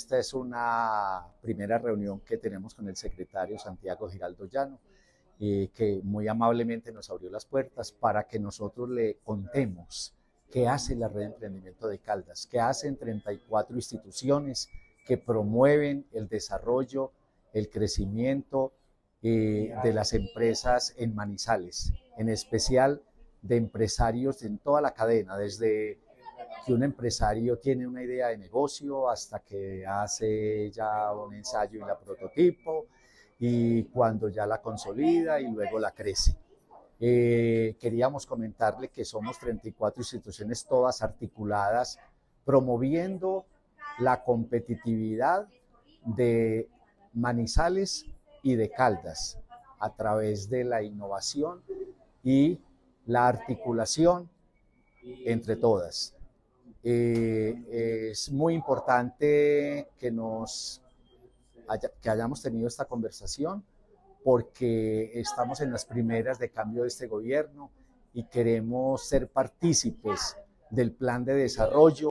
esta es una primera reunión que tenemos con el secretario Santiago Giraldo Llano, que muy amablemente nos abrió las puertas para que nosotros le contemos qué hace la Red de Emprendimiento de Caldas, qué hacen 34 instituciones que promueven el desarrollo, el crecimiento de las empresas en Manizales, en especial de empresarios en toda la cadena, desde que un empresario tiene una idea de negocio hasta que hace ya un ensayo y la prototipo, y cuando ya la consolida y luego la crece. Queríamos comentarle que somos 34 instituciones todas articuladas promoviendo la competitividad de Manizales y de Caldas a través de la innovación y la articulación entre todas. Es muy importante que hayamos tenido esta conversación porque estamos en las primeras de cambio de este gobierno y queremos ser partícipes del plan de desarrollo